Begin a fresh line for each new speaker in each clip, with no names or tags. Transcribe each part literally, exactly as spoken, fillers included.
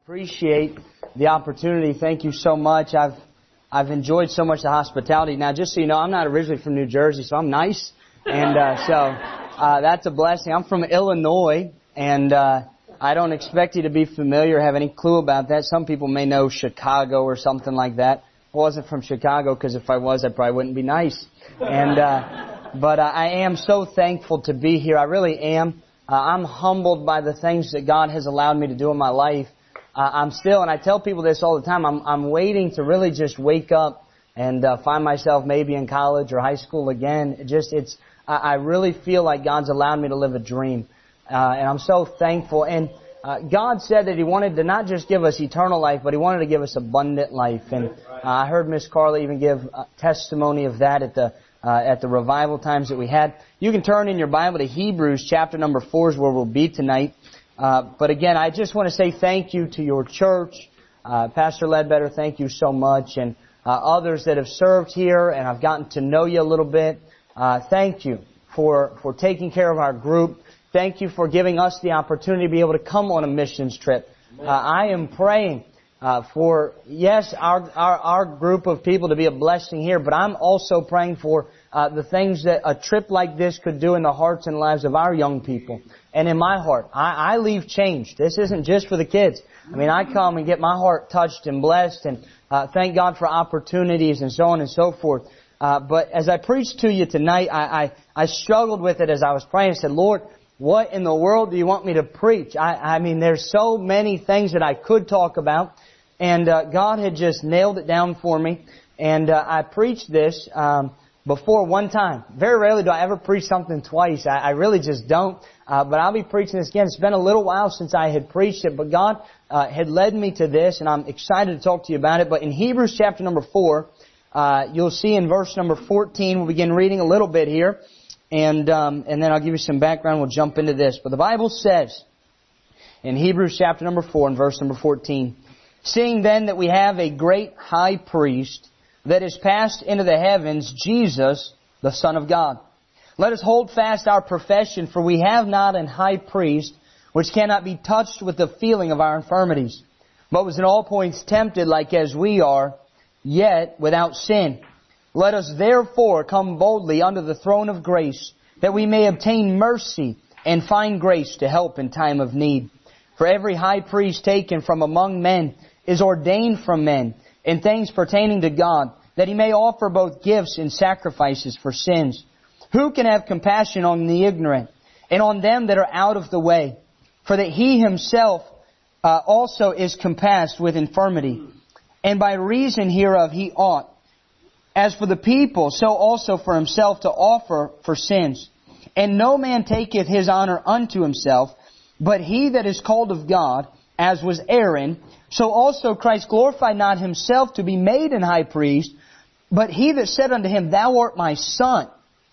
Appreciate the opportunity. Thank you so much. I've I've enjoyed so much the hospitality. Now, just so you know, I'm not originally from New Jersey, so I'm nice, and uh, so uh, that's a blessing. I'm from Illinois, and uh, I don't expect you to be familiar, or have any clue about that. Some people may know Chicago or something like that. I wasn't from Chicago, because if I was, I probably wouldn't be nice. And uh, but uh, I am so thankful to be here. I really am. Uh, I'm humbled by the things that God has allowed me to do in my life. Uh, I'm still, and I tell people this all the time, I'm, I'm waiting to really just wake up and uh, find myself maybe in college or high school again. It just, it's, I, I really feel like God's allowed me to live a dream. Uh, and I'm so thankful. And uh, God said that He wanted to not just give us eternal life, but He wanted to give us abundant life. And uh, I heard Miss Carla even give uh, testimony of that at the uh, at the revival times that we had. You can turn in your Bible to Hebrews chapter number four is where we'll be tonight. Uh, but again, I just want to say thank you to your church. Uh, Pastor Ledbetter, thank you so much. And uh, others that have served here, and I've gotten to know you a little bit. Uh, thank you for, for taking care of our group. Thank you for giving us the opportunity to be able to come on a missions trip. Uh, I am praying uh, for, yes, our, our, our group of people to be a blessing here, but I'm also praying for uh, the things that a trip like this could do in the hearts and lives of our young people. And in my heart, I, I leave changed. This isn't just for the kids. I mean, I come and get my heart touched and blessed, and uh, thank God for opportunities and so on and so forth. Uh, but as I preached to you tonight, I, I, I struggled with it as I was praying. I said, Lord, what in the world do you want me to preach? I, I mean, there's so many things that I could talk about, and uh, God had just nailed it down for me. And uh, I preached this um, before one time. Very rarely do I ever preach something twice. I, I really just don't. Uh, but I'll be preaching this again. It's been a little while since I had preached it, but God uh, had led me to this, and I'm excited to talk to you about it. But in Hebrews chapter number four, uh, you'll see in verse number fourteen, we'll begin reading a little bit here, and um, and then I'll give you some background. We'll jump into this. But the Bible says in Hebrews chapter number four and verse number fourteen, "Seeing then that we have a great high priest that is passed into the heavens, Jesus, the Son of God. Let us hold fast our profession, for we have not an high priest which cannot be touched with the feeling of our infirmities, but was in all points tempted like as we are, yet without sin. Let us therefore come boldly unto the throne of grace, that we may obtain mercy and find grace to help in time of need. For every high priest taken from among men is ordained from men in things pertaining to God, that He may offer both gifts and sacrifices for sins. Who can have compassion on the ignorant and on them that are out of the way? For that He Himself uh, also is compassed with infirmity, and by reason hereof He ought, as for the people, so also for Himself to offer for sins. And no man taketh his honor unto himself, but he that is called of God, as was Aaron. So also Christ glorified not Himself to be made an high priest, but He that said unto Him, Thou art my Son,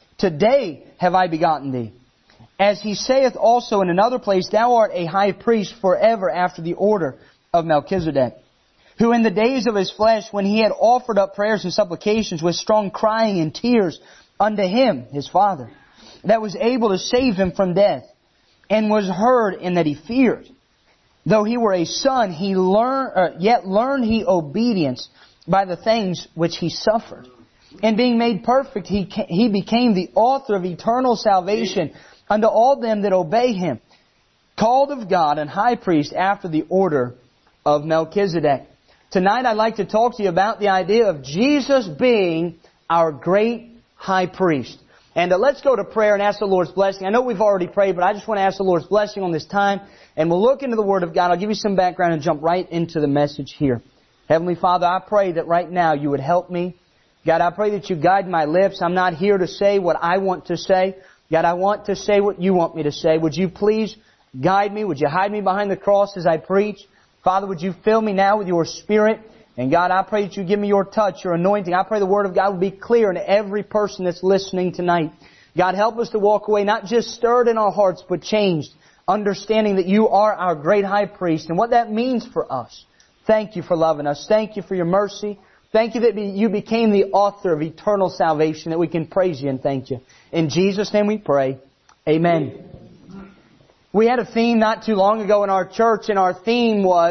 today have I begotten thee. As He saith also in another place, Thou art a high priest forever after the order of Melchizedek, who in the days of His flesh, when He had offered up prayers and supplications with strong crying and tears unto Him, His Father, that was able to save him from death, and was heard in that he feared. Though he were a son, he learned, uh, yet learned he obedience by the things which he suffered. And being made perfect, he he became the author of eternal salvation unto all them that obey Him, called of God and high priest after the order of Melchizedek." Tonight I'd like to talk to you about the idea of Jesus being our great high priest. And uh, let's go to prayer and ask the Lord's blessing. I know we've already prayed, but I just want to ask the Lord's blessing on this time. And we'll look into the Word of God. I'll give you some background and jump right into the message here. Heavenly Father, I pray that right now You would help me. God, I pray that You guide my lips. I'm not here to say what I want to say. God, I want to say what You want me to say. Would You please guide me? Would You hide me behind the cross as I preach? Father, would You fill me now with Your Spirit? And God, I pray that You give me Your touch, Your anointing. I pray the Word of God will be clear to every person that's listening tonight. God, help us to walk away not just stirred in our hearts, but changed, understanding that You are our great high priest and what that means for us. Thank You for loving us. Thank You for Your mercy. Thank You that You became the author of eternal salvation, that we can praise You and thank You. In Jesus' name we pray. Amen. We had a theme not too long ago in our church, and our theme was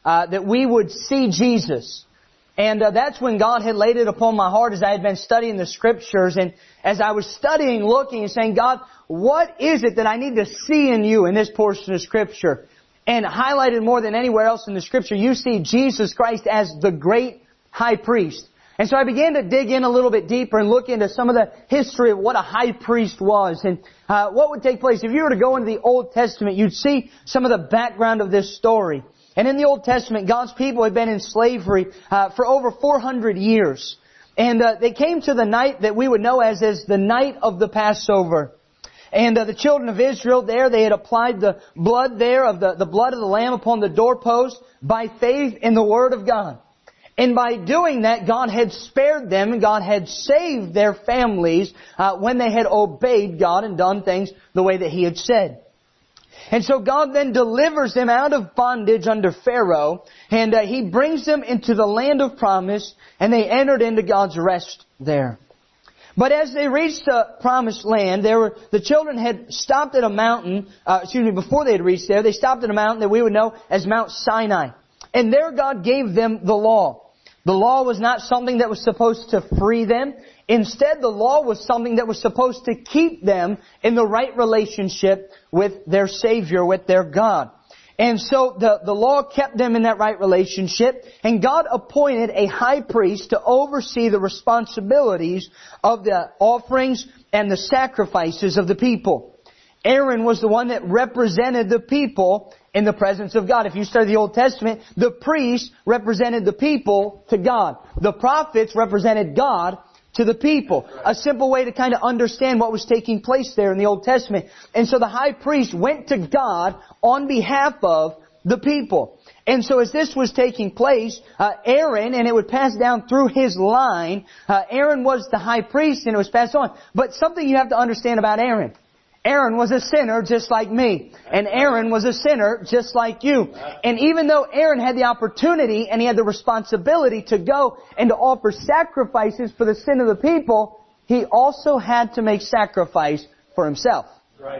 uh, that we would see Jesus. And uh, that's when God had laid it upon my heart as I had been studying the Scriptures. And as I was studying, looking, and saying, God, what is it that I need to see in you in this portion of Scripture? And highlighted more than anywhere else in the Scripture, you see Jesus Christ as the great high priest. And so I began to dig in a little bit deeper and look into some of the history of what a high priest was and uh, what would take place. If you were to go into the Old Testament, you'd see some of the background of this story. And in the Old Testament, God's people had been in slavery uh, for over four hundred years. And uh, they came to the night that we would know as, as the night of the Passover. And uh, the children of Israel there, they had applied the blood there of the, the blood of the Lamb upon the doorpost by faith in the Word of God. And by doing that, God had spared them and God had saved their families uh, when they had obeyed God and done things the way that He had said. And so God then delivers them out of bondage under Pharaoh, and uh, He brings them into the land of promise, and they entered into God's rest there. But as they reached the promised land, there were, the children had stopped at a mountain, uh, excuse me, before they had reached there, they stopped at a mountain that we would know as Mount Sinai. And there God gave them the law. The law was not something that was supposed to free them. Instead, the law was something that was supposed to keep them in the right relationship with their Savior, with their God. And so the, the law kept them in that right relationship, and God appointed a high priest to oversee the responsibilities of the offerings and the sacrifices of the people. Aaron was the one that represented the people in the presence of God. If you study the Old Testament, the priests represented the people to God. The prophets represented God to the people. A simple way to kind of understand what was taking place there in the Old Testament. And so the high priest went to God on behalf of the people. And so as this was taking place, uh, Aaron, and it would pass down through his line, uh, Aaron was the high priest and it was passed on. But something you have to understand about Aaron. Aaron was a sinner just like me. And Aaron was a sinner just like you. And even though Aaron had the opportunity and he had the responsibility to go and to offer sacrifices for the sin of the people, he also had to make sacrifice for himself. Right.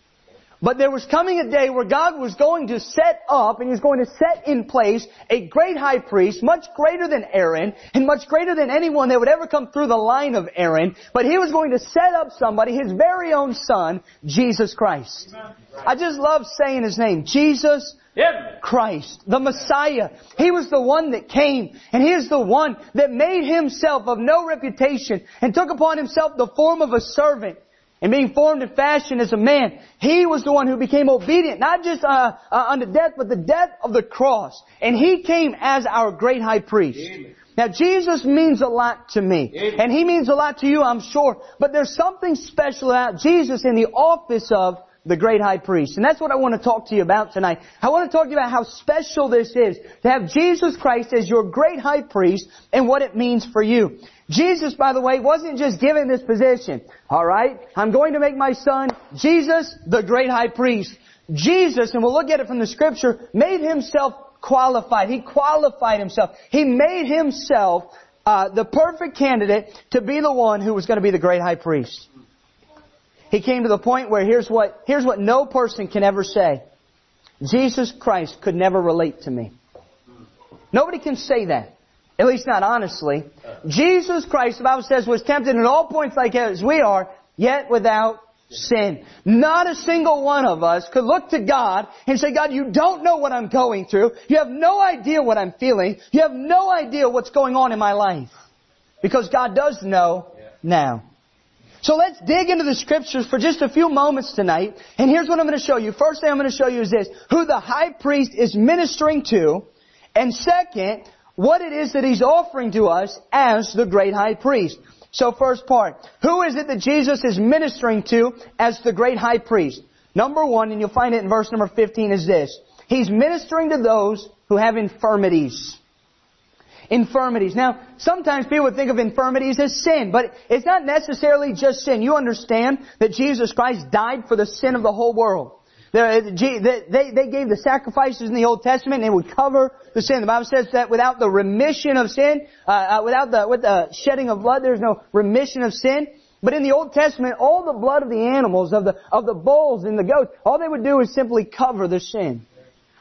But there was coming a day where God was going to set up and He was going to set in place a great high priest, much greater than Aaron and much greater than anyone that would ever come through the line of Aaron. But He was going to set up somebody, His very own Son, Jesus Christ. I just love saying His name, Jesus Christ, the Messiah. He was the one that came, and He is the one that made Himself of no reputation and took upon Himself the form of a servant. And being formed and fashioned as a man, He was the one who became obedient, not just uh, uh, unto death, but the death of the cross. And He came as our great high priest. Amen. Now Jesus means a lot to me. Amen. And He means a lot to you, I'm sure. But there's something special about Jesus in the office of the great high priest. And that's what I want to talk to you about tonight. I want to talk to you about how special this is to have Jesus Christ as your great high priest and what it means for you. Jesus, by the way, wasn't just given this position. Alright? I'm going to make my Son, Jesus, the great high priest. Jesus, and we'll look at it from the Scripture, made Himself qualified. He qualified Himself. He made Himself uh, the perfect candidate to be the one who was going to be the great high priest. He came to the point where here's what, here's what no person can ever say. Jesus Christ could never relate to me. Nobody can say that. At least not honestly. Jesus Christ, the Bible says, was tempted in all points like as we are, yet without sin. Not a single one of us could look to God and say, God, you don't know what I'm going through. You have no idea what I'm feeling. You have no idea what's going on in my life. Because God does know now. So let's dig into the Scriptures for just a few moments tonight. And here's what I'm going to show you. First thing I'm going to show you is this. Who the high priest is ministering to. And second, what it is that He's offering to us as the great high priest. So first part. Who is it that Jesus is ministering to as the great high priest? Number one, and you'll find it in verse number fifteen, is this. He's ministering to those who have infirmities. Infirmities. Now, sometimes people would think of infirmities as sin, but it's not necessarily just sin. You understand that Jesus Christ died for the sin of the whole world. They, they, they gave the sacrifices in the Old Testament and they would cover the sin. The Bible says that without the remission of sin, uh, uh, without the, with the shedding of blood, there's no remission of sin. But in the Old Testament, all the blood of the animals, of the, of the bulls and the goats, all they would do is simply cover the sin.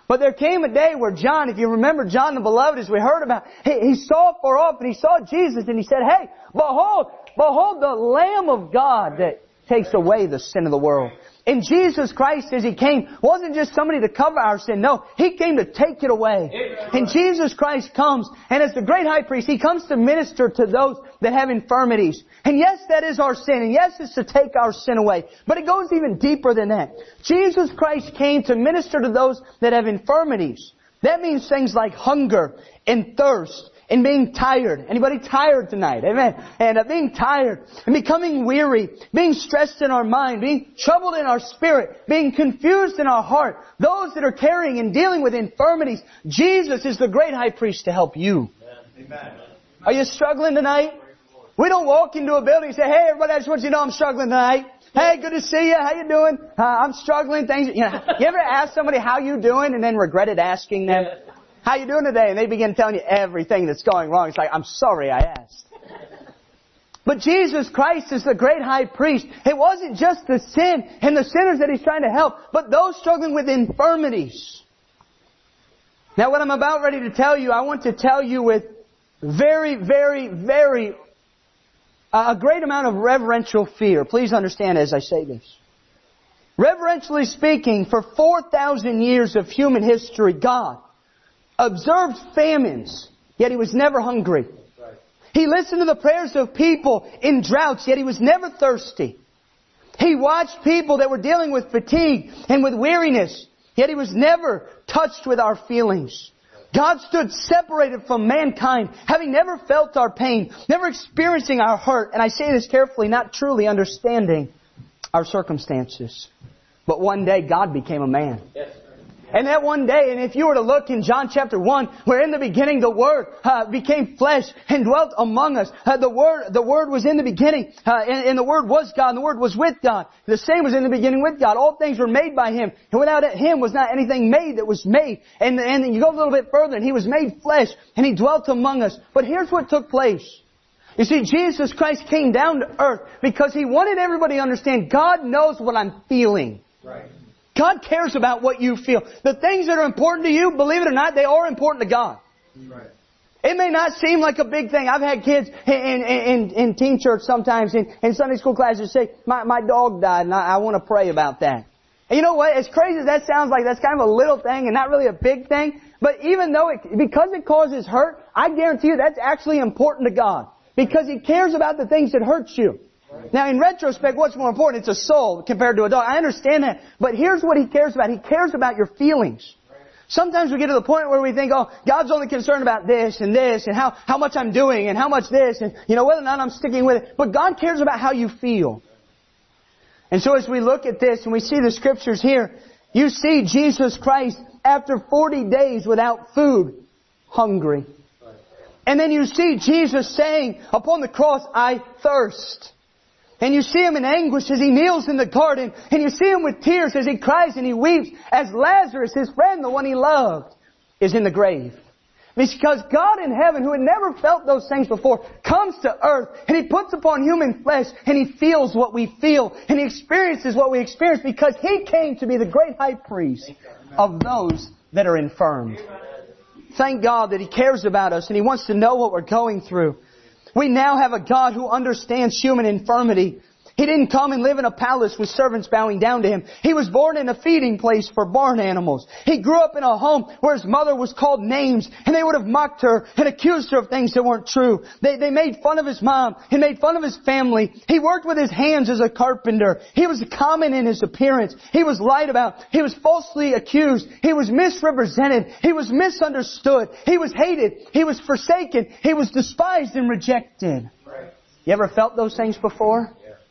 But there came a day where John, if you remember John the Beloved, as we heard about, he, he saw far off and he saw Jesus and he said, hey, behold, behold the Lamb of God that takes away the sin of the world. And Jesus Christ, as He came, wasn't just somebody to cover our sin. No, He came to take it away. And Jesus Christ comes, and as the great high priest, He comes to minister to those that have infirmities. And yes, that is our sin. And yes, it's to take our sin away. But it goes even deeper than that. Jesus Christ came to minister to those that have infirmities. That means things like hunger and thirst. And being tired. Anybody tired tonight? Amen. And uh, being tired. And becoming weary. Being stressed in our mind. Being troubled in our spirit. Being confused in our heart. Those that are carrying and dealing with infirmities. Jesus is the great high priest to help you. Amen. Are you struggling tonight? We don't walk into a building and say, hey, everybody, I just want you to know I'm struggling tonight. Hey, good to see you. How you doing? Uh, I'm struggling. Things. You know, you ever ask somebody how you doing and then regretted asking them? How you doing today? And they begin telling you everything that's going wrong. It's like, I'm sorry I asked. But Jesus Christ is the great high priest. It wasn't just the sin and the sinners that He's trying to help, but those struggling with infirmities. Now what I'm about ready to tell you, I want to tell you with very, very, very, uh, a great amount of reverential fear. Please understand as I say this. Reverentially speaking, for four thousand years of human history, God observed famines, yet He was never hungry. Right. He listened to the prayers of people in droughts, yet He was never thirsty. He watched people that were dealing with fatigue and with weariness, yet He was never touched with our feelings. God stood separated from mankind, having never felt our pain, never experiencing our hurt, and I say this carefully, not truly understanding our circumstances. But one day God became a man. Yes. And that one day, and if you were to look in John chapter one, where in the beginning the Word uh, became flesh and dwelt among us. Uh, the Word, the Word was in the beginning, uh, and, and the Word was God, and the Word was with God. The same was in the beginning with God. All things were made by Him, and without Him was not anything made that was made. And, and then you go a little bit further, and He was made flesh, and He dwelt among us. But here's what took place. You see, Jesus Christ came down to earth because He wanted everybody to understand God knows what I'm feeling. Right. God cares about what you feel. The things that are important to you, believe it or not, they are important to God. Right. It may not seem like a big thing. I've had kids in, in, in teen church sometimes, in, in Sunday school classes say, my, my dog died and I, I want to pray about that. And you know what? As crazy as that sounds like, that's kind of a little thing and not really a big thing. But even though it, because it causes hurt, I guarantee you that's actually important to God. Because He cares about the things that hurt you. Now, in retrospect, what's more important? It's a soul compared to a dog. I understand that. But here's what He cares about. He cares about your feelings. Sometimes we get to the point where we think, oh, God's only concerned about this and this and how, how much I'm doing and how much this and, you know, whether or not I'm sticking with it. But God cares about how you feel. And so as we look at this and we see the Scriptures here, you see Jesus Christ, after forty days without food, hungry. And then you see Jesus saying upon the cross, I thirst. And you see Him in anguish as He kneels in the garden. And you see Him with tears as He cries and He weeps as Lazarus, His friend, the one He loved, is in the grave. Because God in heaven, who had never felt those things before, comes to earth and He puts upon human flesh and He feels what we feel and He experiences what we experience because He came to be the great high priest of those that are infirm. Thank God that He cares about us and He wants to know what we're going through. We now have a God who understands human infirmity. He didn't come and live in a palace with servants bowing down to Him. He was born in a feeding place for barn animals. He grew up in a home where His mother was called names and they would have mocked her and accused her of things that weren't true. They, they made fun of His mom and made fun of His family. He worked with His hands as a carpenter. He was common in His appearance. He was lied about. He was falsely accused. He was misrepresented. He was misunderstood. He was hated. He was forsaken. He was despised and rejected. Right. You ever felt those things before?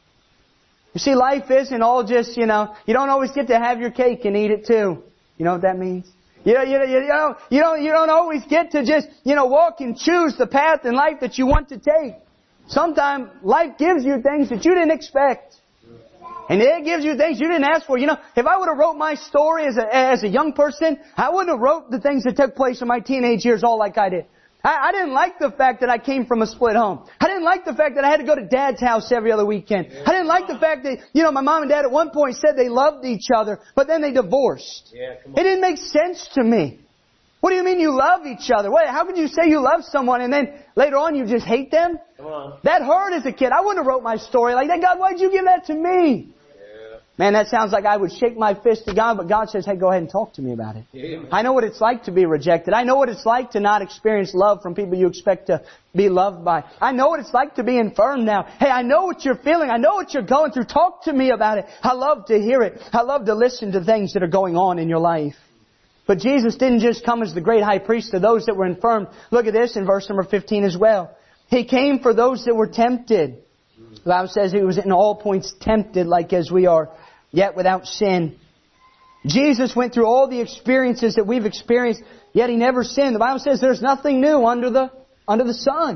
You see, life isn't all just, you know, you don't always get to have your cake and eat it too. You know what that means? You know, you know, you know, you don't, you don't always get to just, you know, walk and choose the path in life that you want to take. Sometimes life gives you things that you didn't expect. And it gives you things you didn't ask for. You know, if I would have wrote my story as a, as a young person, I wouldn't have wrote the things that took place in my teenage years all like I did. I, I didn't like the fact that I came from a split home. I didn't like the fact that I had to go to Dad's house every other weekend. I didn't like the fact that, you know, my mom and Dad at one point said they loved each other, but then they divorced.
Yeah, come on.
It didn't make sense to me. What do you mean you love each other? Wait, how could you say you love someone and then later on you just hate them?
Come on.
That hurt as a kid. I wouldn't have wrote my story like that. God, why'd you give that to me?
Yeah.
Man, that sounds like I would shake my fist at God, but God says, hey, go ahead and talk to me about it.
Yeah.
I know what it's like to be rejected. I know what it's like to not experience love from people you expect to be loved by. I know what it's like to be infirm now. Hey, I know what you're feeling. I know what you're going through. Talk to me about it. I love to hear it. I love to listen to things that are going on in your life. But Jesus didn't just come as the great high priest to those that were infirm. Look at this in verse number fifteen as well. He came for those that were tempted. The Bible says He was in all points tempted like as we are, yet without sin. Jesus went through all the experiences that we've experienced, yet He never sinned. The Bible says there's nothing new under the, under the sun.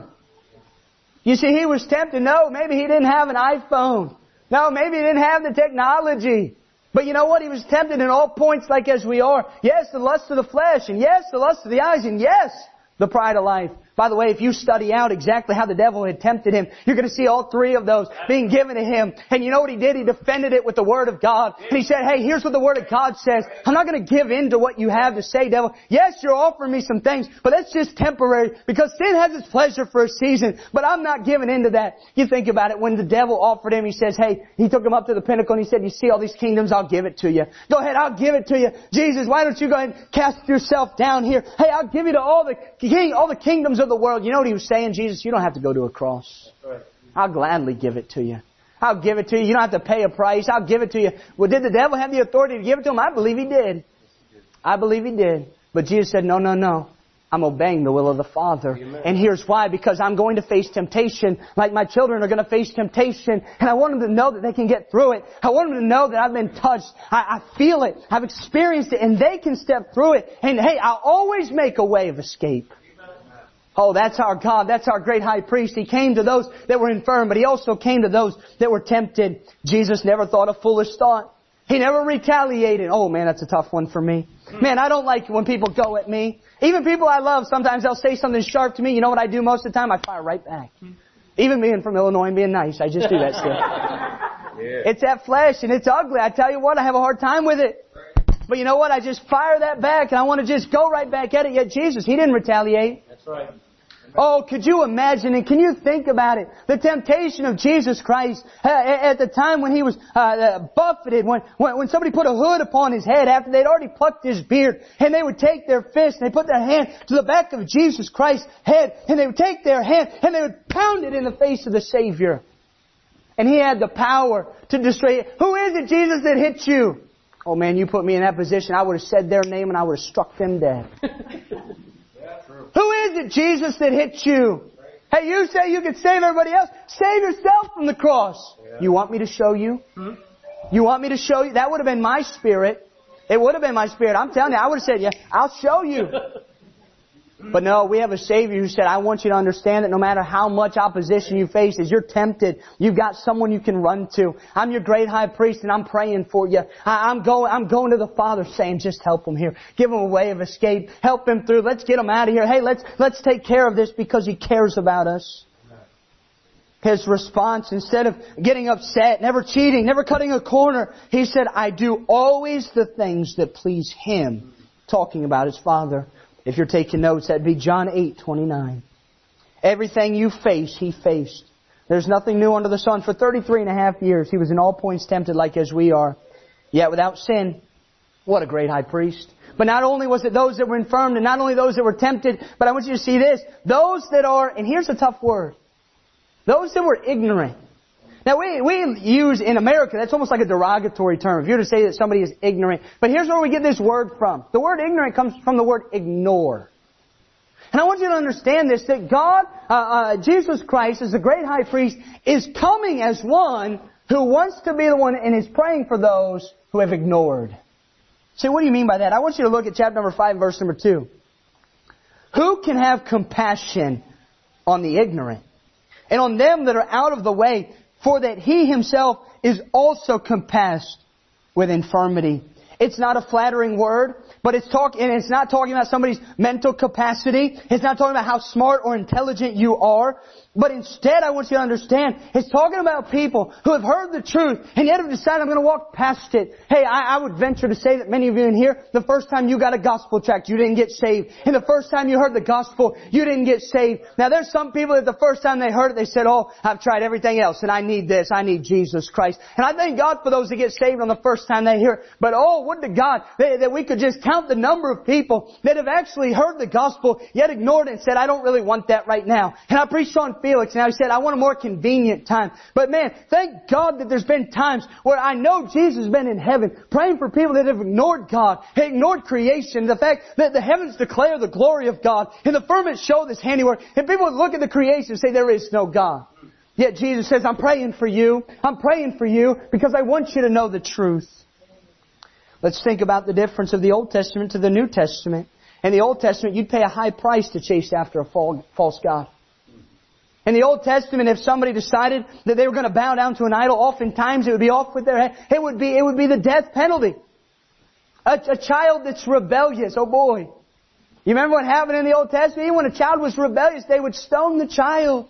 You see, He was tempted. No, maybe He didn't have an iPhone. No, maybe He didn't have the technology. But you know what? He was tempted in all points like as we are. Yes, the lust of the flesh. And yes, the lust of the eyes. And yes, the pride of life. By the way, if you study out exactly how the devil had tempted Him, you're going to see all three of those being given to Him. And you know what He did? He defended it with the Word of God. And He said, hey, here's what the Word of God says. I'm not going to give in to what you have to say, devil. Yes, you're offering me some things, but that's just temporary because sin has its pleasure for a season. But I'm not giving in to that. You think about it. When the devil offered Him, he says, hey, he took Him up to the pinnacle and He said, you see all these kingdoms? I'll give it to you. Go ahead, I'll give it to you. Jesus, why don't you go ahead and cast yourself down here? Hey, I'll give you to all the king, all the kingdoms of the world. You know what He was saying? Jesus, you don't have to go to a cross.
Right.
I'll gladly give it to you. I'll give it to you. You don't have to pay a price. I'll give it to you. Well, did the devil have the authority to give it to Him? I believe he did. I believe he did. But Jesus said, no, no, no. I'm obeying the will of the Father.
Amen.
And here's why. Because I'm going to face temptation like my children are going to face temptation. And I want them to know that they can get through it. I want them to know that I've been touched. I, I feel it. I've experienced it. And they can step through it. And hey, I'll always make a way of escape. Oh, that's our God. That's our great high priest. He came to those that were infirm, but He also came to those that were tempted. Jesus never thought a foolish thought. He never retaliated. Oh man, that's a tough one for me. Man, I don't like when people go at me. Even people I love, sometimes they'll say something sharp to me. You know what I do most of the time? I fire right back. Even being from Illinois and being nice, I just do that stuff.
Yeah.
It's that flesh and it's ugly. I tell you what, I have a hard time with it. But you know what? I just fire that back and I want to just go right back at it. Yet Jesus, He didn't retaliate.
That's right.
Oh, could you imagine and can you think about it? The temptation of Jesus Christ uh, at the time when He was uh, buffeted, when, when when somebody put a hood upon His head after they'd already plucked His beard, and they would take their fist and they put their hand to the back of Jesus Christ's head, and they would take their hand and they would pound it in the face of the Savior. And He had the power to destroy it. Who is it, Jesus, that hit you? Oh man, you put me in that position, I would have said their name and I would have struck them dead. Who is it, Jesus, that hit you? Hey, you say you can save everybody else. Save yourself from the cross. Yeah. You want me to show you? Hmm? You want me to show you? That would have been my spirit. It would have been my spirit. I'm telling you, I would have said, yeah, I'll show you. But no, we have a Savior who said, I want you to understand that no matter how much opposition you face, as you're tempted, you've got someone you can run to. I'm your great high priest and I'm praying for you. I, I'm going, I'm going to the Father saying, just help him here. Give him a way of escape. Help him through. Let's get him out of here. Hey, let's, let's take care of this because He cares about us. His response, instead of getting upset, never cheating, never cutting a corner, He said, I do always the things that please Him. Talking about His Father. If you're taking notes, that'd be John eight twenty-nine. Everything you face, He faced. There's nothing new under the sun. For thirty-three and a half years, He was in all points tempted like as we are, yet without sin. What a great high priest. But not only was it those that were infirmed and not only those that were tempted, but I want you to see this. Those that are, and here's a tough word, those that were ignorant. Now we, we use in America, that's almost like a derogatory term. If you're to say that somebody is ignorant. But here's where we get this word from. The word ignorant comes from the word ignore. And I want you to understand this, that God, uh, uh, Jesus Christ, as the great high priest, is coming as one who wants to be the one and is praying for those who have ignored. See, what do you mean by that? I want you to look at chapter number five, verse number two. Who can have compassion on the ignorant and on them that are out of the way, for that He Himself is also compassed with infirmity? It's not a flattering word, But it's talking, and it's not talking about somebody's mental capacity. It's not talking about how smart or intelligent you are. But instead, I want you to understand, it's talking about people who have heard the truth and yet have decided, I'm going to walk past it. Hey, I, I would venture to say that many of you in here, the first time you got a gospel tract, you didn't get saved. And the first time you heard the gospel, you didn't get saved. Now, there's some people that the first time they heard it, they said, oh, I've tried everything else and I need this. I need Jesus Christ. And I thank God for those that get saved on the first time they hear it. But oh, would to God that, that we could just count the number of people that have actually heard the gospel, yet ignored it and said, I don't really want that right now. And I preached on Felix, and I said, I want a more convenient time. But man, thank God that there's been times where I know Jesus has been in heaven, praying for people that have ignored God, ignored creation, the fact that the heavens declare the glory of God, and the firmament show this handiwork, and people would look at the creation and say, there is no God. Yet Jesus says, I'm praying for you. I'm praying for you because I want you to know the truth. Let's think about the difference of the Old Testament to the New Testament. In the Old Testament, you'd pay a high price to chase after a false god. In the Old Testament, if somebody decided that they were going to bow down to an idol, oftentimes it would be off with their head. It would be, it would be the death penalty. A, a child that's rebellious, oh boy. You remember what happened in the Old Testament? Even when a child was rebellious, they would stone the child.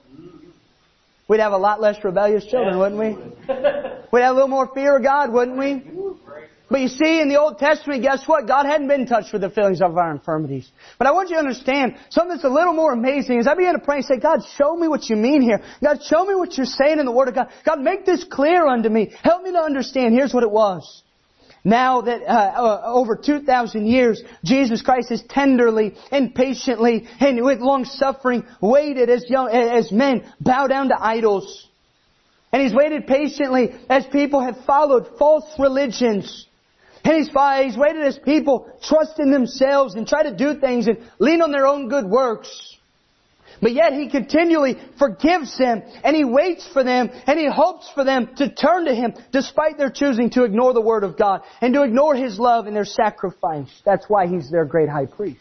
We'd have a lot less rebellious children, wouldn't we? We'd have a little more fear of God, wouldn't we? But you see, in the Old Testament, guess what? God hadn't been touched with the feelings of our infirmities. But I want you to understand, something that's a little more amazing is I began to pray and say, God, show me what you mean here. God, show me what you're saying in the Word of God. God, make this clear unto me. Help me to understand. Here's what it was. Now that uh, uh, over two thousand years, Jesus Christ has tenderly and patiently and with long suffering waited as young, as men bow down to idols. And He's waited patiently as people have followed false religions. And he's, he's waited as people trust in themselves and try to do things and lean on their own good works. But yet He continually forgives them and He waits for them and He hopes for them to turn to Him despite their choosing to ignore the Word of God and to ignore His love and their sacrifice. That's why He's their great high priest.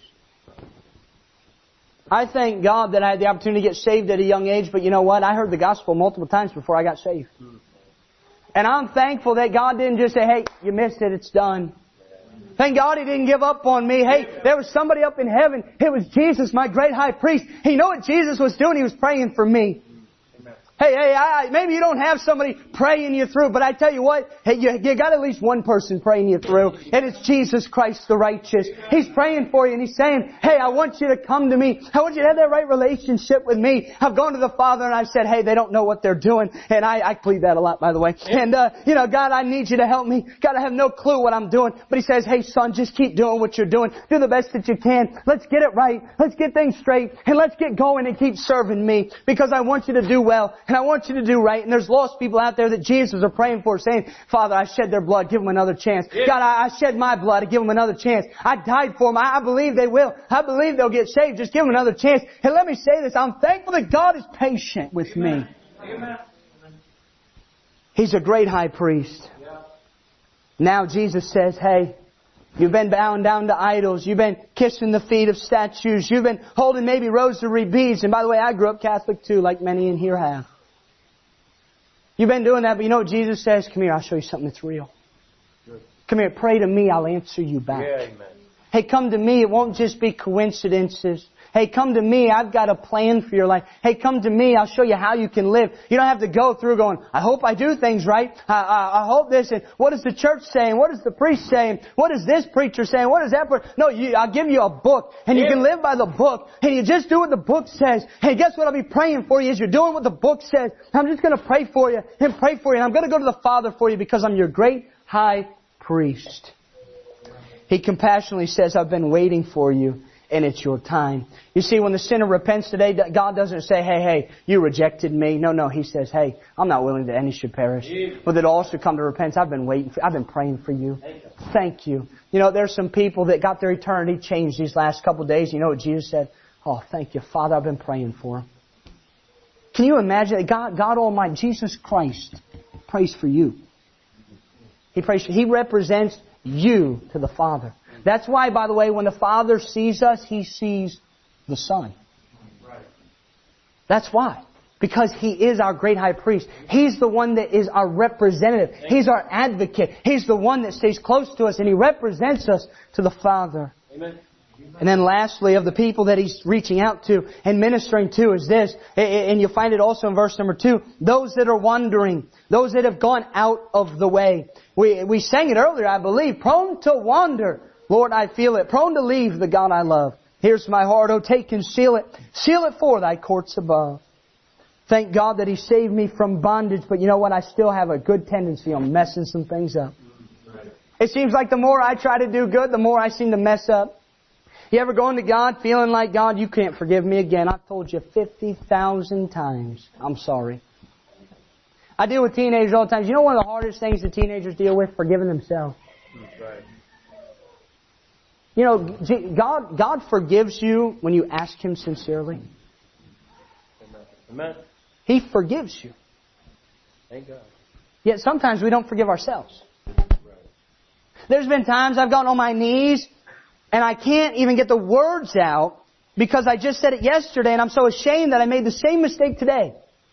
I thank God that I had the opportunity to get saved at a young age, but you know what? I heard the gospel multiple times before I got saved. And I'm thankful that God didn't just say, hey, you missed it, it's done. Thank God He didn't give up on me. Hey, there was somebody up in heaven. It was Jesus, my great high priest. He knew what Jesus was doing. He was praying for me. Hey, hey, I, maybe you don't have somebody praying you through, but I tell you what, hey, you, you got at least one person praying you through, and it's Jesus Christ the righteous. He's praying for you, and He's saying, hey, I want you to come to me. I want you to have that right relationship with me. I've gone to the Father, and I've said, hey, they don't know what they're doing, and I, I plead that a lot, by the way. And, uh, you know, God, I need you to help me. God, I have no clue what I'm doing. But He says, hey, son, just keep doing what you're doing. Do the best that you can. Let's get it right. Let's get things straight, and let's get going and keep serving me, because I want you to do well. And I want you to do right. And there's lost people out there that Jesus are praying for, saying, Father, I shed their blood. Give them another chance. Yeah. God, I, I shed my blood. I give them another chance. I died for them. I, I believe they will. I believe they'll get saved. Just give them another chance. And let me say this. I'm thankful that God is patient with Amen. me. Amen. He's a great high priest. Yeah. Now Jesus says, hey, you've been bowing down to idols. You've been kissing the feet of statues. You've been holding maybe rosary beads. And by the way, I grew up Catholic too, like many in here have. You've been doing that, but you know what Jesus says? Come here, I'll show you something that's real. Come here, pray to me, I'll answer you back. Yeah, amen. Hey, come to me, it won't just be coincidences. Hey, come to me, I've got a plan for your life. Hey, come to me, I'll show you how you can live. You don't have to go through going, I hope I do things right. I, I, I hope this. And what is the church saying? What is the priest saying? What is this preacher saying? What is that? Pre-? No, you, I'll give you a book. And you can live by the book. And you just do what the book says. Hey, guess what I'll be praying for you is you're doing what the book says. I'm just going to pray for you and pray for you. And I'm going to go to the Father for you because I'm your great high priest. He compassionately says, I've been waiting for you. And it's your time. You see, when the sinner repents today, God doesn't say, hey, hey, you rejected me. No, no, He says, hey, I'm not willing that any should perish, but that all should come to repentance. I've been waiting for, I've been praying for you. Thank you. You know, there's some people that got their eternity changed these last couple of days. You know what Jesus said? Oh, thank you, Father, I've been praying for them. Can you imagine that God, God Almighty, Jesus Christ, prays for you? He prays for, He represents you to the Father. That's why, by the way, when the Father sees us, He sees the Son. That's why. Because He is our great high priest. He's the one that is our representative. He's our advocate. He's the one that stays close to us and He represents us to the Father. Amen. And then lastly, of the people that He's reaching out to and ministering to is this, and you'll find it also in verse number two, those that are wandering, those that have gone out of the way. We, we sang it earlier, I believe, prone to wander. Lord, I feel it. Prone to leave the God I love. Here's my heart, oh take and seal it. Seal it for Thy courts above. Thank God that He saved me from bondage, but you know what? I still have a good tendency on messing some things up. It seems like the more I try to do good, the more I seem to mess up. You ever going to God feeling like, God, you can't forgive me again. I've told you fifty thousand times. I'm sorry. I deal with teenagers all the time. You know one of the hardest things that teenagers deal with? Forgiving themselves. That's right. You know, God, God forgives you when you ask Him sincerely.
Amen.
He forgives you.
Thank God.
Yet sometimes we don't forgive ourselves. Right. There's been times I've gotten on my knees and I can't even get the words out because I just said it yesterday and I'm so ashamed that I made the same mistake today.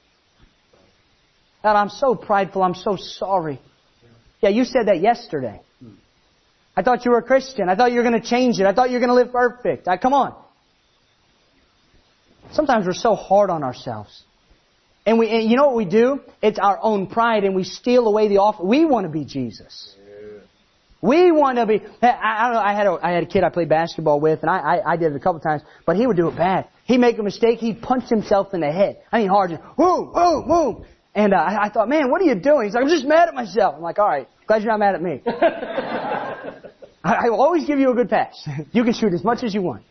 God, I'm so prideful. I'm so sorry. Yeah, you said that yesterday. I thought you were a Christian. I thought you were going to change it. I thought you were going to live perfect. I, come on. Sometimes we're so hard on ourselves. And we, and you know what we do? It's our own pride and we steal away the offer. We want to be Jesus. We want to be, I, I don't know, I had a, I had a kid I played basketball with and I, I, I did it a couple times, but he would do it bad. He'd make a mistake, he'd punch himself in the head. I mean hard, just, whoa, whoa, whoa. And uh, I, I thought, man, what are you doing? He's like, I'm just mad at myself. I'm like, alright, glad you're not mad at me. I, I will always give you a good pass. You can shoot as much as you want.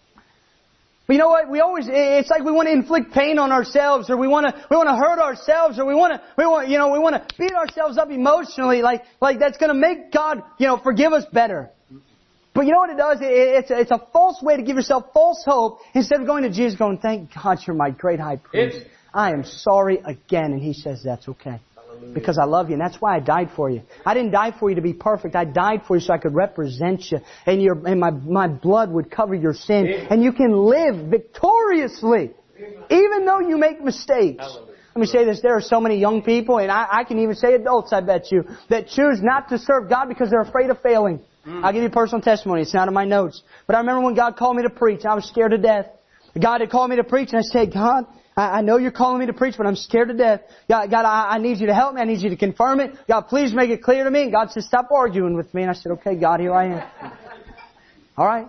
But you know what? We always, it's like we want to inflict pain on ourselves, or we want to, we want to hurt ourselves, or we want to, we want, you know, we want to beat ourselves up emotionally, like, like that's going to make God, you know, forgive us better. But you know what it does? It, it's, a, it's a false way to give yourself false hope instead of going to Jesus going, thank God you're my great high priest. It's, I am sorry again. And He says, that's okay. Because I love you, and that's why I died for you. I didn't die for you to be perfect. I died for you so I could represent you, and your and my my blood would cover your sin, and you can live victoriously, even though you make mistakes. Let me say this: there are so many young people, and I, I can even say adults, I bet you, that choose not to serve God because they're afraid of failing. Mm. I'll give you personal testimony. It's not in my notes, but I remember when God called me to preach, I was scared to death. God had called me to preach, and I said, God, I know you're calling me to preach, but I'm scared to death. God, God, I need you to help me. I need you to confirm it. God, please make it clear to me. And God said, stop arguing with me. And I said, okay, God, here I am. All right.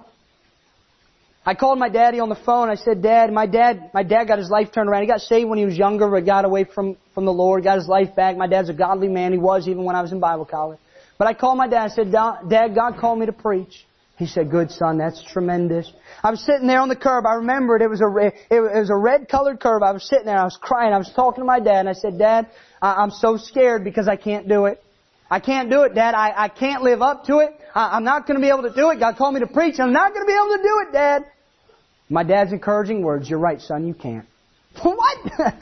I called my daddy on the phone. I said, Dad, my dad, my dad got his life turned around. He got saved when he was younger, but got away from, from the Lord, got his life back. My dad's a godly man. He was even when I was in Bible college. But I called my dad. I said, Dad, God called me to preach. He said, good son, that's tremendous. I was sitting there on the curb. I remembered it was a, it was a red colored curb. I was sitting there. I was crying. I was talking to my dad and I said, Dad, I'm so scared because I can't do it. I can't do it, Dad. I, I can't live up to it. I, I'm not going to be able to do it. God called me to preach. I'm not going to be able to do it, Dad. My dad's encouraging words. You're right, son. You can't. What?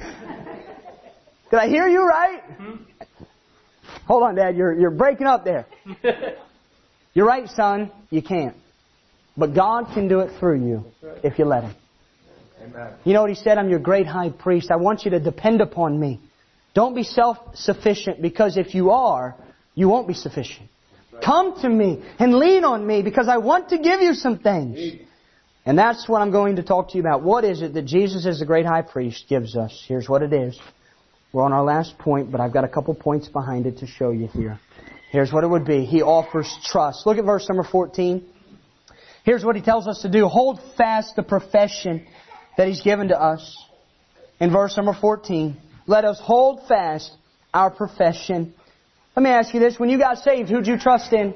Did I hear you right? Mm-hmm. Hold on, Dad. You're, you're breaking up there. You're right, son. You can't. But God can do it through you if you let Him. Amen. You know what He said? I'm your great high priest. I want you to depend upon me. Don't be self-sufficient, because if you are, you won't be sufficient. Right. Come to me and lean on me, because I want to give you some things. And that's what I'm going to talk to you about. What is it that Jesus as the great high priest gives us? Here's what it is. We're on our last point, but I've got a couple points behind it to show you here. Here's what it would be. He offers trust. Look at verse number fourteen. Here's what He tells us to do. Hold fast the profession that He's given to us. In verse number fourteen, let us hold fast our profession. Let me ask you this. When you got saved, who'd you trust in?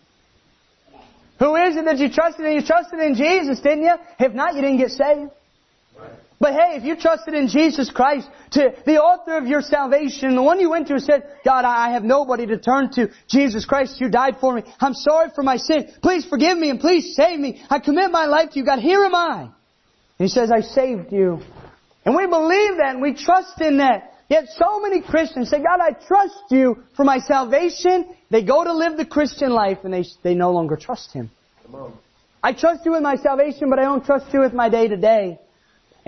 Who is it that you trusted in? You trusted in Jesus, didn't you? If not, you didn't get saved. But hey, if you trusted in Jesus Christ, to the author of your salvation, the one you went to and said, God, I have nobody to turn to. Jesus Christ, you died for me. I'm sorry for my sin. Please forgive me and please save me. I commit my life to you. God, here am I. And He says, I saved you. And we believe that and we trust in that. Yet so many Christians say, God, I trust you for my salvation. They go to live the Christian life and they, they no longer trust Him. Come on. I trust you with my salvation, but I don't trust you with my day to day.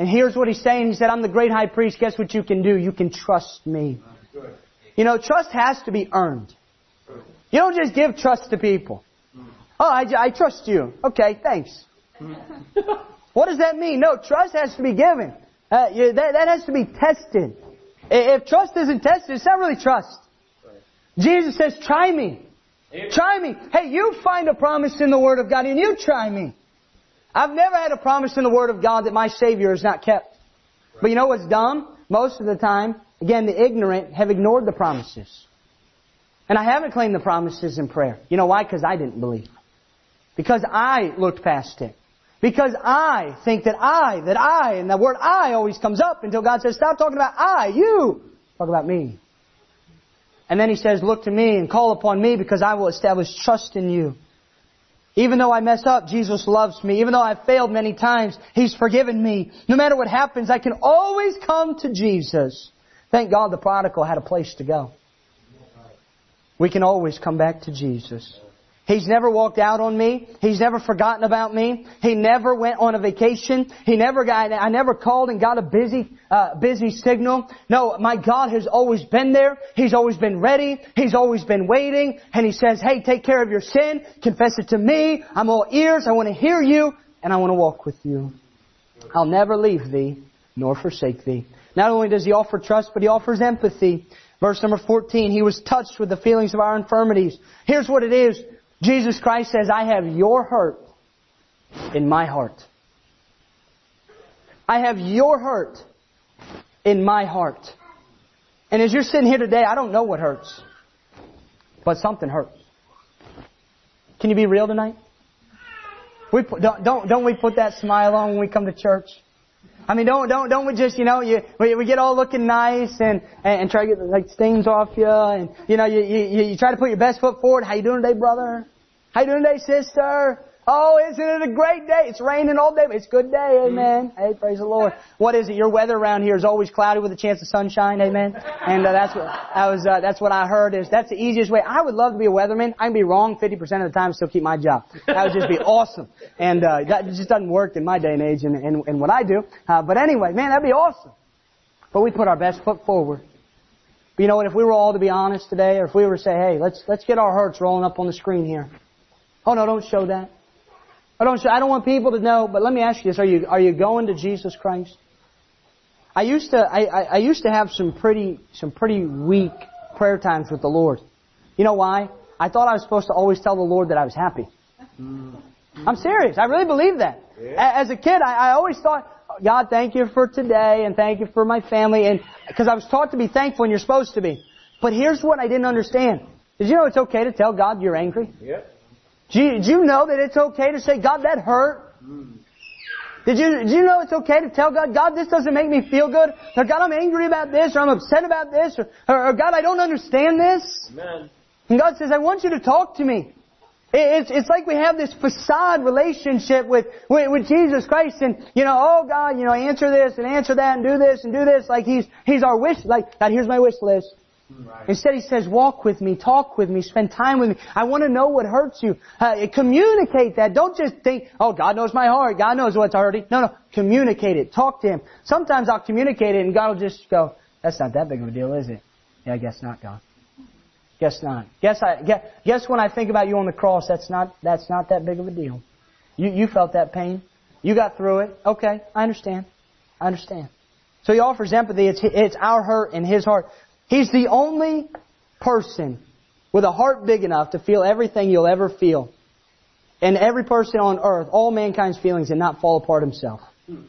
And here's what He's saying. He said, I'm the great high priest. Guess what you can do? You can trust me. You know, trust has to be earned. You don't just give trust to people. Oh, I, I trust you. Okay, thanks. What does that mean? No, trust has to be given. Uh, you, that, that has to be tested. If trust isn't tested, it's not really trust. Jesus says, try me. Try me. Hey, you find a promise in the Word of God and you try me. I've never had a promise in the Word of God that my Savior has not kept. But you know what's dumb? Most of the time, again, the ignorant have ignored the promises. And I haven't claimed the promises in prayer. You know why? Because I didn't believe. Because I looked past it. Because I think that I, that I, and the word I always comes up until God says, stop talking about I, you. Talk about me. And then He says, look to me and call upon me because I will establish trust in you. Even though I mess up, Jesus loves me. Even though I've failed many times, He's forgiven me. No matter what happens, I can always come to Jesus. Thank God the prodigal had a place to go. We can always come back to Jesus. He's never walked out on me. He's never forgotten about me. He never went on a vacation. He never got, I never called and got a busy, uh, busy signal. No, my God has always been there. He's always been ready. He's always been waiting. And He says, hey, take care of your sin. Confess it to me. I'm all ears. I want to hear you. And I want to walk with you. I'll never leave thee nor forsake thee. Not only does He offer trust, but He offers empathy. Verse number fourteen, He was touched with the feelings of our infirmities. Here's what it is. Jesus Christ says, I have your hurt in my heart. I have your hurt in my heart. And as you're sitting here today, I don't know what hurts. But something hurts. Can you be real tonight? We put, don't, don't, don't we put that smile on when we come to church? I mean, don't, don't, don't we just, you know, you, we, we get all looking nice and, and, and try to get like stains off you and, you know, you, you, you try to put your best foot forward. How you doing today, brother? How you doing today, sister? Oh, isn't it a great day? It's raining all day, but it's a good day, amen. Hey, praise the Lord. What is it? Your weather around here is always cloudy with a chance of sunshine, amen. And uh, that's what I was. Uh, that's what I heard. Is that's the easiest way. I would love to be a weatherman. I can be wrong fifty percent of the time, and still keep my job. That would just be awesome. And uh, that just doesn't work in my day and age, and, and, and what I do. Uh, but anyway, man, that'd be awesome. But we put our best foot forward. But you know what? If we were all to be honest today, or if we were to say, hey, let's let's get our hurts rolling up on the screen here. Oh no, don't show that. I don't, I don't want people to know, but let me ask you this. Are you, are you going to Jesus Christ? I used to, I, I, I used to have some pretty, some pretty weak prayer times with the Lord. You know why? I thought I was supposed to always tell the Lord that I was happy. I'm serious. I really believe that. As a kid, I, I always thought, God, thank you for today and thank you for my family. And, because I was taught to be thankful and you're supposed to be. But here's what I didn't understand. Did you know it's okay to tell God you're angry?
Yep.
Do you, do you know that it's okay to say, God, that hurt? Mm. Did you, did you know it's okay to tell God, God, this doesn't make me feel good? Or God, I'm angry about this, or I'm upset about this, or, or, or God, I don't understand this.
Amen.
And God says, I want you to talk to me. It's, it's like we have this facade relationship with, with, with Jesus Christ and, you know, oh God, you know, answer this and answer that and do this and do this. Like He's, He's our wish, like, God, here's my wish list. Right. Instead He says, walk with me, talk with me, spend time with me. I want to know what hurts you. Uh, communicate that. Don't just think, oh, God knows my heart. God knows what's hurting. No, no. Communicate it. Talk to Him. Sometimes I'll communicate it and God will just go, that's not that big of a deal, is it? Yeah, I guess not, God. Guess not. Guess I, guess, guess when I think about you on the cross, that's not, that's not that big of a deal. You, you felt that pain. You got through it. Okay. I understand. I understand. So He offers empathy. It's, it's our hurt in His heart. He's the only person with a heart big enough to feel everything you'll ever feel. And every person on earth, all mankind's feelings, and not fall apart Himself.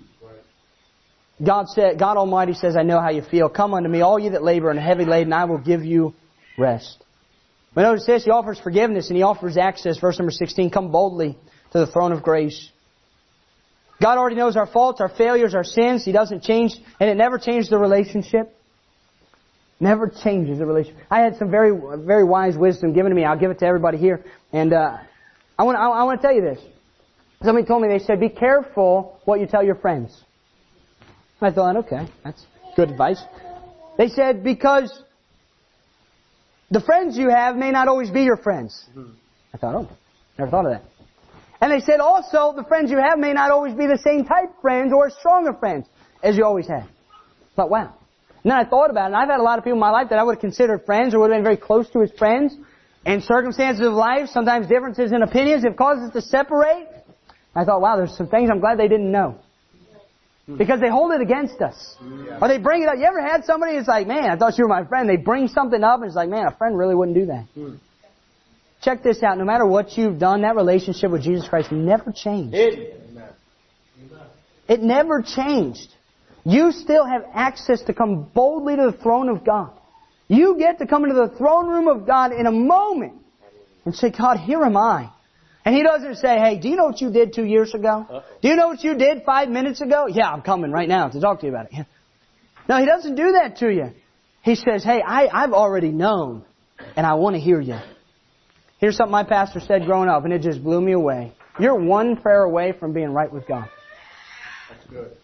God said, God Almighty says, I know how you feel. Come unto me, all you that labor and are heavy laden, I will give you rest. But notice this, He offers forgiveness and He offers access. Verse number sixteen, come boldly to the throne of grace. God already knows our faults, our failures, our sins. He doesn't change, and it never changed the relationship. Never changes the relationship. I had some very, very wise wisdom given to me. I'll give it to everybody here. And uh, I want, I, I want to tell you this. Somebody told me, they said, be careful what you tell your friends. I thought, okay, that's good advice. They said, because the friends you have may not always be your friends. I thought, oh, never thought of that. And they said also, the friends you have may not always be the same type friends or stronger friends. as you always have. I thought, wow. And then I thought about it, and I've had a lot of people in my life that I would have considered friends or would have been very close to as friends. And circumstances of life, sometimes differences in opinions have caused us to separate. I thought, wow, there's some things I'm glad they didn't know. Because they hold it against us. Or they bring it up. You ever had somebody that's like, man, I thought you were my friend. They bring something up and it's like, man, a friend really wouldn't do that. Mm. Check this out. No matter what you've done, that relationship with Jesus Christ never changed. It, it never changed. You still have access to come boldly to the throne of God. You get to come into the throne room of God in a moment and say, God, here am I. And He doesn't say, hey, do you know what you did two years ago? Uh-oh. Do you know what you did five minutes ago? Yeah, I'm coming right now to talk to you about it. No, He doesn't do that to you. He says, hey, I, I've already known, and I want to hear you. Here's something my pastor said growing up, and it just blew me away. You're one prayer away from being right with God.
That's good.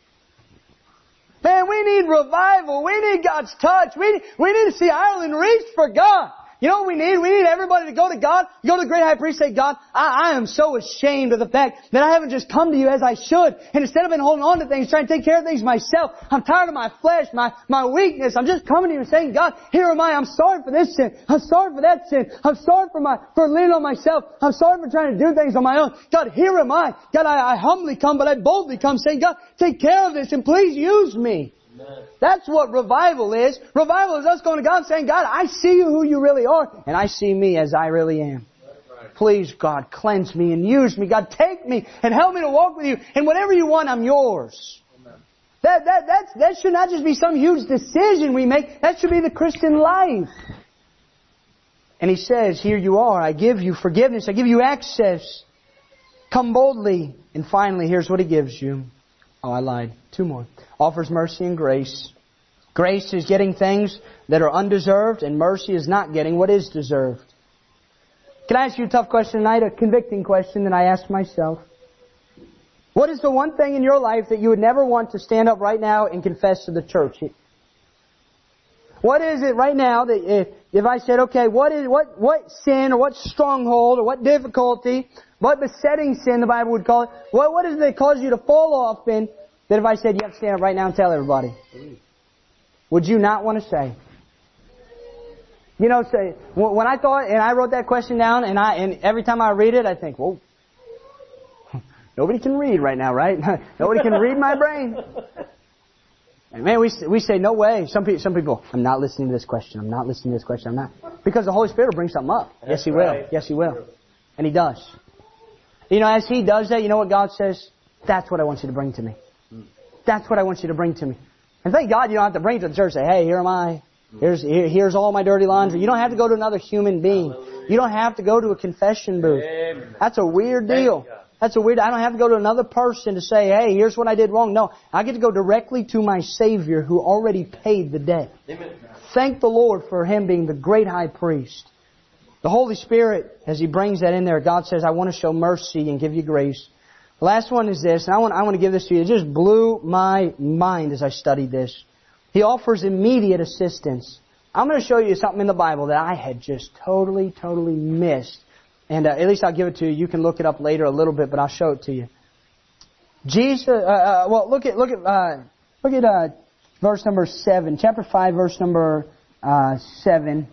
Man, we need revival. We need God's touch. We need, we need to see Ireland reach for God. You know what we need? We need everybody to go to God. You go to the great high priest and say, God, I, I am so ashamed of the fact that I haven't just come to you as I should. And instead of been holding on to things, trying to take care of things myself, I'm tired of my flesh, my, my weakness. I'm just coming to you and saying, God, here am I. I'm sorry for this sin. I'm sorry for that sin. I'm sorry for my, for leaning on myself. I'm sorry for trying to do things on my own. God, here am I. God, I, I humbly come, but I boldly come saying, God, take care of this and please use me. That's what revival is. Revival is us going to God and saying, God, I see you who you really are, and I see me as I really am. Right. Please, God, cleanse me and use me. God, take me and help me to walk with you. And whatever you want, I'm yours. Amen. That, that, that's, that should not just be some huge decision we make. That should be the Christian life. And He says, here you are. I give you forgiveness. I give you access. Come boldly. And finally, here's what He gives you. Oh, I lied. Two more. Offers mercy and grace. Grace is getting things that are undeserved, and mercy is not getting what is deserved. Can I ask you a tough question tonight? A convicting question that I ask myself. What is the one thing in your life that you would never want to stand up right now and confess to the church? What is it right now that if, if I said, okay, what is what what sin or what stronghold or what difficulty, what besetting sin the Bible would call it, what what is it that causes you to fall off in, that if I said you have to stand up right now and tell everybody, would you not want to say? You know, say when I thought and I wrote that question down, and I and every time I read it, I think, whoa, nobody can read right now, right? Nobody can read my brain. And man, we we say no way. Some people, some people, I'm not listening to this question. I'm not listening to this question. I'm not, because the Holy Spirit will bring something up. That's yes, He right. will. Yes, He will, and He does. You know, as He does that, you know what God says? That's what I want you to bring to me. That's what I want you to bring to me. And thank God you don't have to bring it to the church and say, hey, here am I. Here's here, here's all my dirty laundry. You don't have to go to another human being. You don't have to go to a confession booth. That's a weird deal. That's a weird... I don't have to go to another person to say, hey, here's what I did wrong. No, I get to go directly to my Savior who already paid the debt. Amen. Thank the Lord for Him being the great high priest. The Holy Spirit, as He brings that in there, God says, I want to show mercy and give you grace. The last one is this, and I want, I want to give this to you. It just blew my mind as I studied this. He offers immediate assistance. I'm going to show you something in the Bible that I had just totally, totally missed. And uh, at least I'll give it to you. You can look it up later a little bit, but I'll show it to you. Jesus. Uh, uh, well, look at look at uh, look at uh, verse number seven, chapter five, verse number uh, seven.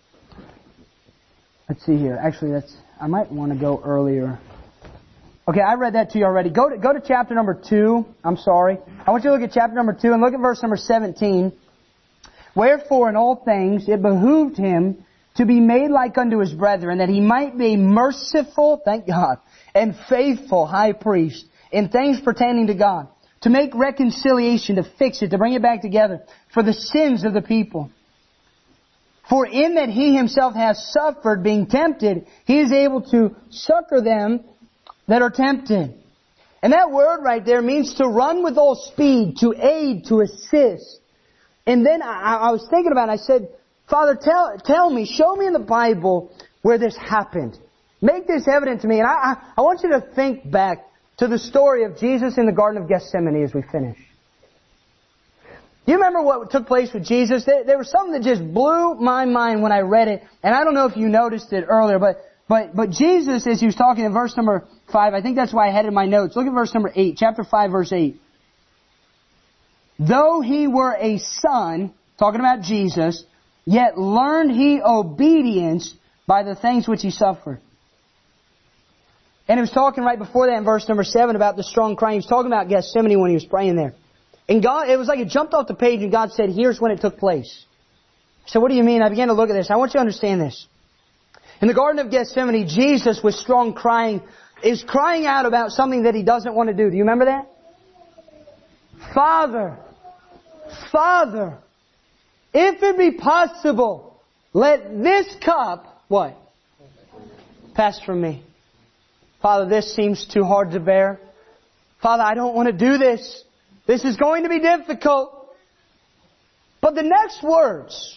Let's see here. Actually, that's I might want to go earlier. Okay, I read that to you already. Go to go to chapter number two. I'm sorry. I want you to look at chapter number two and look at verse number seventeen. Wherefore, in all things, it behooved Him to be made like unto His brethren, that He might be merciful, thank God, and faithful high priest in things pertaining to God, to make reconciliation, to fix it, to bring it back together, for the sins of the people. For in that He Himself has suffered, being tempted, He is able to succor them that are tempted. And that word right there means to run with all speed, to aid, to assist. And then I, I was thinking about it, I said, Father, tell tell me, show me in the Bible where this happened. Make this evident to me. And I, I, I want you to think back to the story of Jesus in the Garden of Gethsemane as we finish. Do you remember what took place with Jesus? There, there was something that just blew my mind when I read it. And I don't know if you noticed it earlier, but but but Jesus, as He was talking in verse number five, I think that's why I had it in my notes. Look at verse number eight, chapter five, verse eight. though he were a son, talking about Jesus, yet learned he obedience by the things which he suffered. And he was talking right before that in verse number seven about the strong crying. He was talking about Gethsemane when he was praying there. And God, it was like it jumped off the page and God said, here's when it took place. So what do you mean? I began to look at this. I want you to understand this. In the Garden of Gethsemane, Jesus with strong crying is crying out about something that he doesn't want to do. Do you remember that? Father, Father, if it be possible, let this cup, what? Pass from me. Father, this seems too hard to bear. Father, I don't want to do this. This is going to be difficult. But the next words,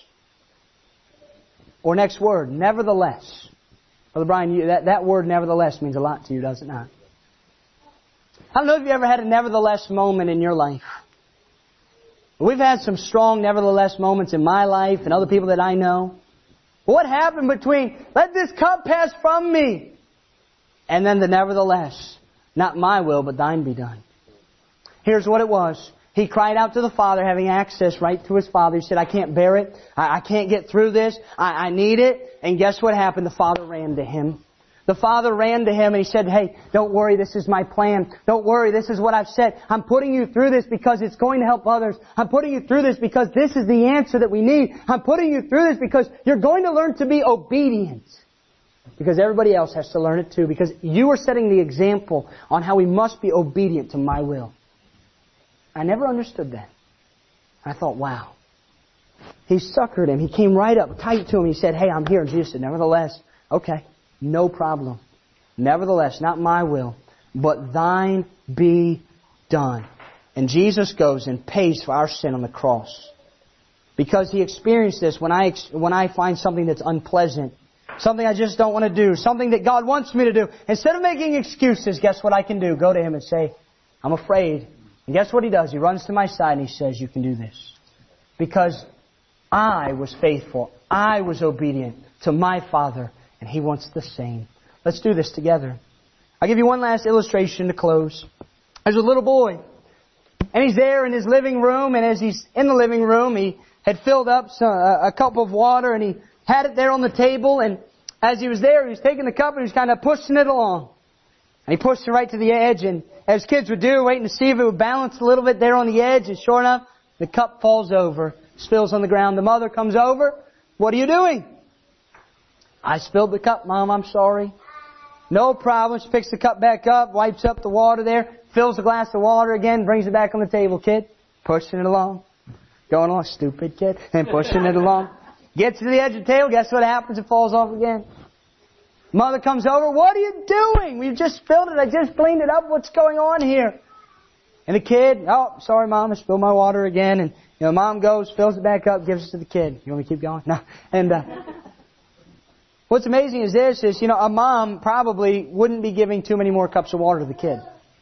or next word, nevertheless. Brother Brian, you, that, that word nevertheless means a lot to you, does it not? I don't know if you ever had a nevertheless moment in your life. We've had some strong nevertheless moments in my life and other people that I know. What happened between, let this cup pass from me, and then the nevertheless, not my will, but thine be done. Here's what it was. He cried out to the Father, having access right to His Father. He said, I can't bear it. I, I can't get through this. I, I need it. And guess what happened? The Father ran to Him. The Father ran to Him and He said, hey, don't worry, this is my plan. Don't worry, this is what I've said. I'm putting you through this because it's going to help others. I'm putting you through this because this is the answer that we need. I'm putting you through this because you're going to learn to be obedient. Because everybody else has to learn it too. Because you are setting the example on how we must be obedient to my will. I never understood that. I thought, wow. He succored him. He came right up tight to him. He said, hey, I'm here. And Jesus said, nevertheless, okay, no problem. Nevertheless, not my will, but thine be done. And Jesus goes and pays for our sin on the cross. Because He experienced this when I, when I find something that's unpleasant, something I just don't want to do, something that God wants me to do. Instead of making excuses, guess what I can do? Go to Him and say, I'm afraid. And guess what He does? He runs to my side and He says, you can do this. Because I was faithful. I was obedient to my Father. And He wants the same. Let's do this together. I'll give you one last illustration to close. There's a little boy. And he's there in his living room. And as he's in the living room, he had filled up some, a cup of water. And he had it there on the table. And as he was there, he was taking the cup and he was kind of pushing it along. And he pushed it right to the edge. And as kids would do, waiting to see if it would balance a little bit there on the edge. And sure enough, the cup falls over, spills on the ground. The mother comes over. What are you doing? I spilled the cup, Mom, I'm sorry. No problem. She picks the cup back up, wipes up the water there, fills the glass of water again, brings it back on the table. Kid, pushing it along. Going along, stupid kid. And pushing it along. Gets to the edge of the table, guess what happens? It falls off again. Mother comes over, what are you doing? We just spilled it. I just cleaned it up. What's going on here? And the kid, oh, sorry, Mom, I spilled my water again. And, you know, Mom goes, fills it back up, gives it to the kid. You want me to keep going? No. And, uh, what's amazing is this, is, you know, a mom probably wouldn't be giving too many more cups of water to the kid.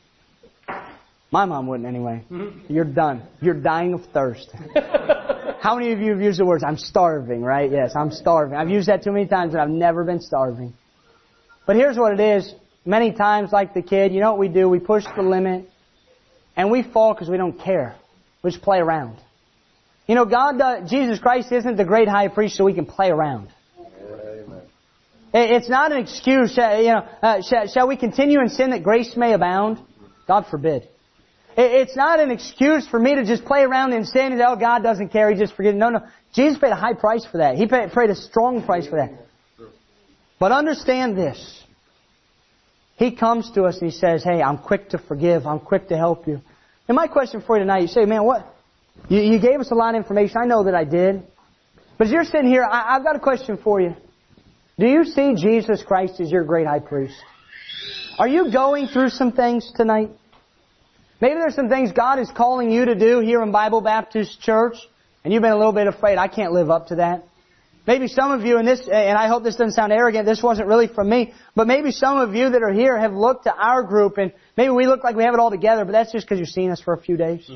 My mom wouldn't anyway. You're done. You're dying of thirst. How many of you have used the words, I'm starving, right? Yes, I'm starving. I've used that too many times and I've never been starving. But here's what it is. Many times, like the kid, you know what we do? We push the limit and we fall because we don't care. We just play around. You know, God, does, Jesus Christ isn't the great high priest so we can play around. It's not an excuse. You know, uh, shall, shall we continue in sin that grace may abound? God forbid. It's not an excuse for me to just play around in sin and say, oh, God doesn't care, He just forgives. No, no. Jesus paid a high price for that. He paid, paid a strong price for that. But understand this. He comes to us and He says, hey, I'm quick to forgive. I'm quick to help you. And my question for you tonight, you say, man, what? You, you gave us a lot of information. I know that I did. But as you're sitting here, I, I've got a question for you. Do you see Jesus Christ as your great high priest? Are you going through some things tonight? Maybe there's some things God is calling you to do here in Bible Baptist Church, and you've been a little bit afraid, I can't live up to that. Maybe some of you, in this, and I hope this doesn't sound arrogant, this wasn't really from me, but maybe some of you that are here have looked to our group, and maybe we look like we have it all together, but that's just because you've seen us for a few days.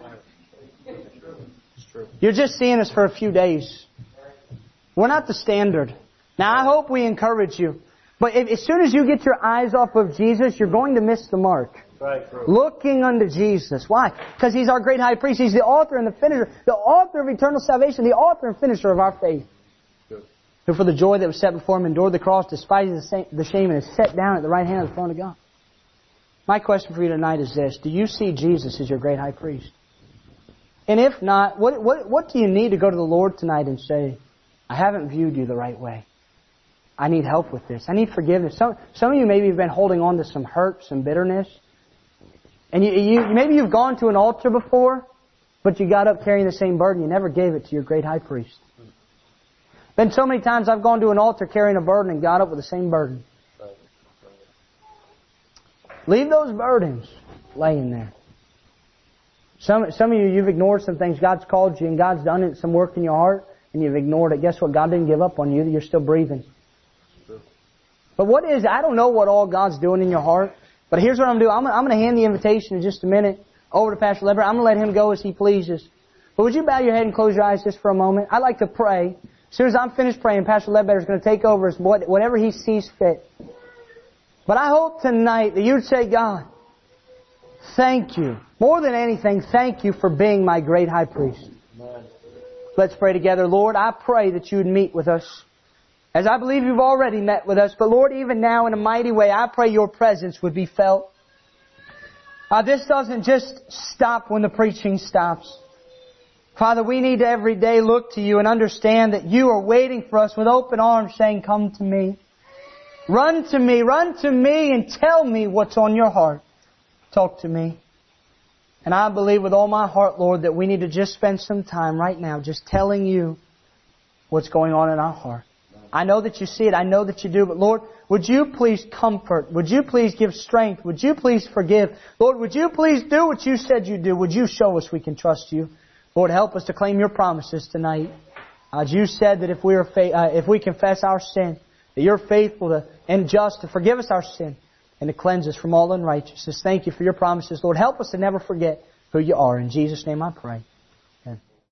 You're just seeing us for a few days. We're not the standard. Now, I hope we encourage you. But if, as soon as you get your eyes off of Jesus, you're going to miss the mark.
Right, bro.
Looking unto Jesus. Why? Because He's our great high priest. He's the author and the finisher, the author of eternal salvation, the author and finisher of our faith.
Good. Who
for the joy that was set before Him endured the cross, despising the shame, and is set down at the right hand of the throne of God. My question for you tonight is this. Do you see Jesus as your great high priest? And if not, what, what, what do you need to go to the Lord tonight and say, I haven't viewed you the right way. I need help with this. I need forgiveness. Some, some of you maybe have been holding on to some hurt, some bitterness. And you, you, maybe you've gone to an altar before, but you got up carrying the same burden. You never gave it to your great high priest. Been so many times I've gone to an altar carrying a burden and got up with the same burden. Leave those burdens laying there. Some, some of you, you've ignored some things. God's called you and God's done it, some work in your heart, and you've ignored it. Guess what? God didn't give up on you. You're still breathing. But what is, I don't know what all God's doing in your heart, but here's what I'm doing. I'm, I'm going to hand the invitation in just a minute over to Pastor Lever. I'm going to let him go as he pleases. But would you bow your head and close your eyes just for a moment? I'd like to pray. As soon as I'm finished praying, Pastor Ledbetter is going to take over as whatever he sees fit. But I hope tonight that you'd say, God, thank you. More than anything, thank you for being my great high priest. Amen. Let's pray together. Lord, I pray that you would meet with us. As I believe you've already met with us. But Lord, even now in a mighty way, I pray your presence would be felt. Uh, this doesn't just stop when the preaching stops. Father, we need to every day look to you and understand that you are waiting for us with open arms saying, come to me. Run to me, run to me and tell me what's on your heart. Talk to me. And I believe with all my heart, Lord, that we need to just spend some time right now just telling you what's going on in our heart. I know that you see it. I know that you do. But Lord, would you please comfort? Would you please give strength? Would you please forgive? Lord, would you please do what you said you'd do? Would you show us we can trust you? Lord, help us to claim your promises tonight. As you said that if we are fa- uh, if we confess our sin, that you're faithful to, and just to forgive us our sin and to cleanse us from all unrighteousness. Thank you for your promises. Lord, help us to never forget who you are. In Jesus' name I pray.